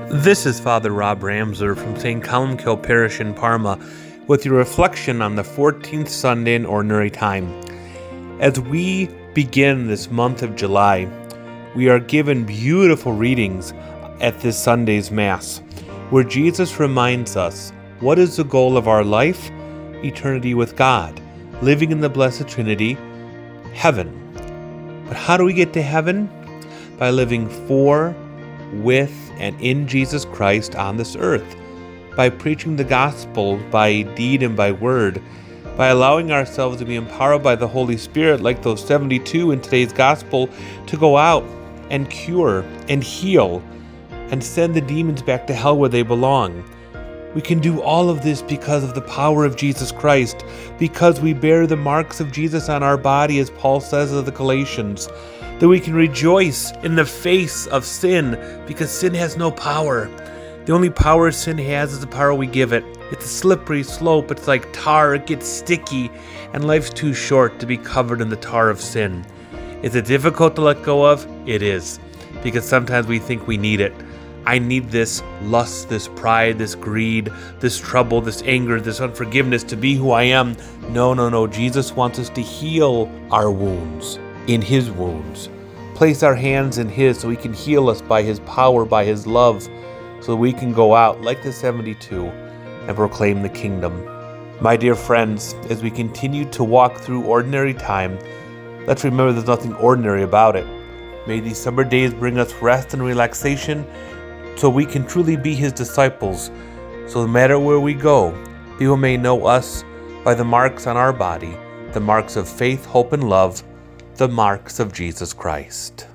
This is Father Rob Ramser from St. Columkill Parish in Parma with your reflection on the 14th Sunday in Ordinary Time. As we begin this month of July, we are given beautiful readings at this Sunday's Mass, where Jesus reminds us what is the goal of our life? Eternity with God, living in the Blessed Trinity, heaven. But how do we get to heaven? By living for, with, and in Jesus Christ on this earth, by preaching the gospel by deed and by word, by allowing ourselves to be empowered by the Holy Spirit like those 72 in today's gospel to go out and cure and heal and send the demons back to hell where they belong. We can do all of this because of the power of Jesus Christ, because we bear the marks of Jesus on our body, as Paul says of the Galatians, that we can rejoice in the face of sin because sin has no power. The only power sin has is the power we give it. It's a slippery slope. It's like tar. It gets sticky, and life's too short to be covered in the tar of sin. Is it difficult to let go of? It is, because sometimes we think we need it. I need this lust, this pride, this greed, this trouble, this anger, this unforgiveness to be who I am. No. Jesus wants us to heal our wounds in His wounds. Place our hands in His so He can heal us by His power, by His love, so we can go out like the 72 and proclaim the kingdom. My dear friends, as we continue to walk through ordinary time, let's remember there's nothing ordinary about it. May these summer days bring us rest and relaxation so we can truly be His disciples. So no matter where we go, people may know us by the marks on our body, the marks of faith, hope, and love, the marks of Jesus Christ.